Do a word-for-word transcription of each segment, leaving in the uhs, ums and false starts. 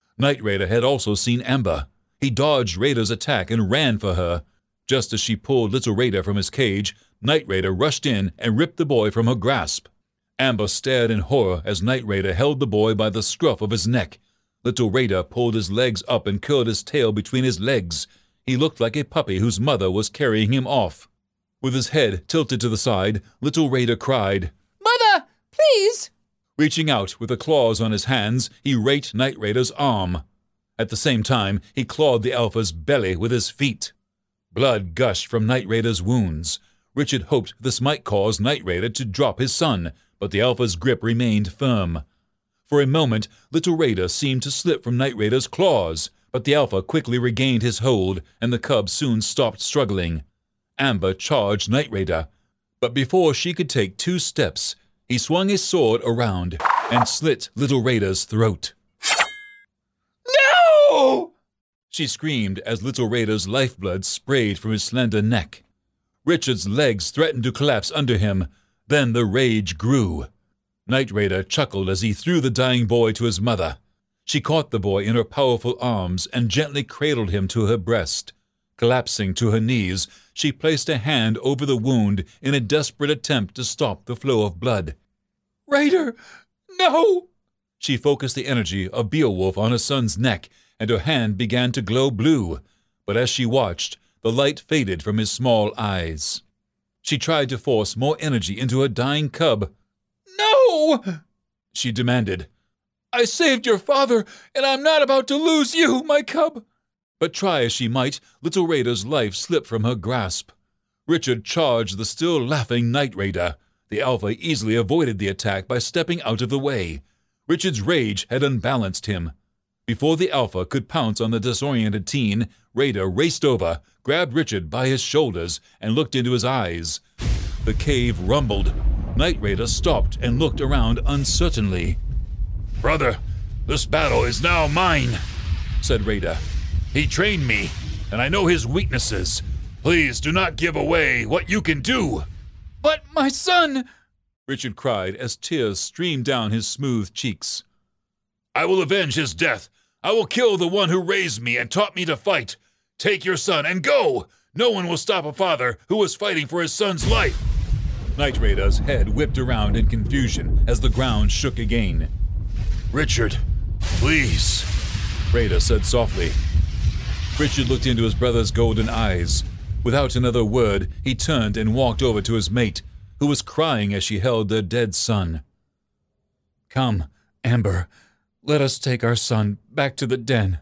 Night Raider had also seen Amber. He dodged Raider's attack and ran for her. Just as she pulled Little Raider from his cage, Night Raider rushed in and ripped the boy from her grasp. Amber stared in horror as Night Raider held the boy by the scruff of his neck. Little Raider pulled his legs up and curled his tail between his legs. He looked like a puppy whose mother was carrying him off. With his head tilted to the side, Little Raider cried, "Mother, please!" Reaching out with the claws on his hands, he raked Night Raider's arm. At the same time, he clawed the Alpha's belly with his feet. Blood gushed from Night Raider's wounds. Richard hoped this might cause Night Raider to drop his son, but the Alpha's grip remained firm. For a moment, Little Raider seemed to slip from Night Raider's claws, but the Alpha quickly regained his hold, and the cub soon stopped struggling. Amber charged Night Raider, but before she could take two steps, he swung his sword around and slit Little Raider's throat. No! She screamed as Little Raider's lifeblood sprayed from his slender neck. Richard's legs threatened to collapse under him. Then the rage grew. Night Raider chuckled as he threw the dying boy to his mother. She caught the boy in her powerful arms and gently cradled him to her breast. Collapsing to her knees, she placed a hand over the wound in a desperate attempt to stop the flow of blood. "Raider, no!" She focused the energy of Beowulf on her son's neck, and her hand began to glow blue. But as she watched, the light faded from his small eyes. She tried to force more energy into her dying cub. "No!" she demanded. "I saved your father, and I'm not about to lose you, my cub." But try as she might, Little Raider's life slipped from her grasp. Richard charged the still laughing Night Raider. The Alpha easily avoided the attack by stepping out of the way. Richard's rage had unbalanced him. Before the Alpha could pounce on the disoriented teen, Raider raced over, grabbed Richard by his shoulders, and looked into his eyes. The cave rumbled. Night Raider stopped and looked around uncertainly. "Brother, this battle is now mine," said Raider. "He trained me, and I know his weaknesses. Please do not give away what you can do." "But my son!" Richard cried as tears streamed down his smooth cheeks. "I will avenge his death. I will kill the one who raised me and taught me to fight. Take your son and go. No one will stop a father who is fighting for his son's life." Night Raider's head whipped around in confusion as the ground shook again. "Richard, please," Raider said softly. Richard looked into his brother's golden eyes. Without another word, he turned and walked over to his mate, who was crying as she held their dead son. "Come, Amber, let us take our son back to the den."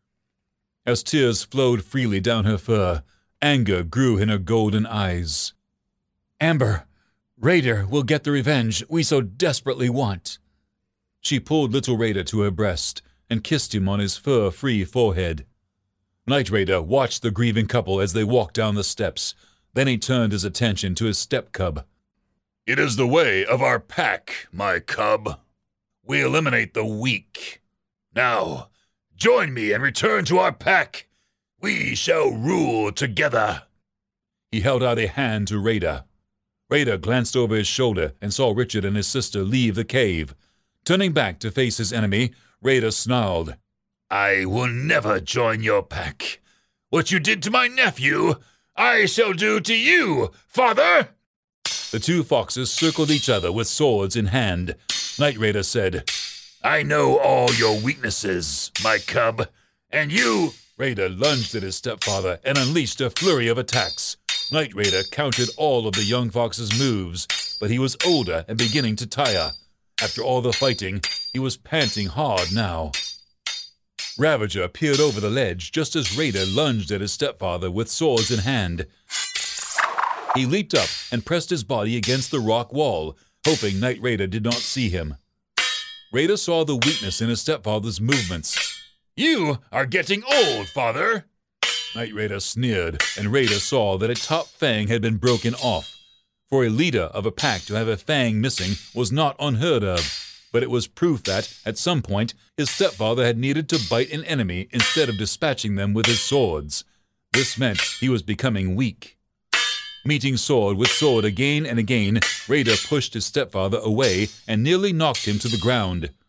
As tears flowed freely down her fur, anger grew in her golden eyes. "Amber, Raider will get the revenge we so desperately want." She pulled Little Raider to her breast and kissed him on his fur-free forehead. Night Raider watched the grieving couple as they walked down the steps. Then he turned his attention to his step-cub. "It is the way of our pack, my cub. We eliminate the weak. Now, join me and return to our pack. We shall rule together." He held out a hand to Raider. Raider glanced over his shoulder and saw Richard and his sister leave the cave. Turning back to face his enemy, Raider snarled, "I will never join your pack. What you did to my nephew, I shall do to you, father!" The two foxes circled each other with swords in hand. Night Raider said, "I know all your weaknesses, my cub, and you—" Raider lunged at his stepfather and unleashed a flurry of attacks. Night Raider countered all of the young fox's moves, but he was older and beginning to tire. After all the fighting, he was panting hard now. Ravager peered over the ledge just as Raider lunged at his stepfather with swords in hand. He leaped up and pressed his body against the rock wall, hoping Night Raider did not see him. Raider saw the weakness in his stepfather's movements. "You are getting old, father!" Night Raider sneered, and Raider saw that a top fang had been broken off. For a leader of a pack to have a fang missing was not unheard of, but it was proof that, at some point, his stepfather had needed to bite an enemy instead of dispatching them with his swords. This meant he was becoming weak. Meeting sword with sword again and again, Raider pushed his stepfather away and nearly knocked him to the ground.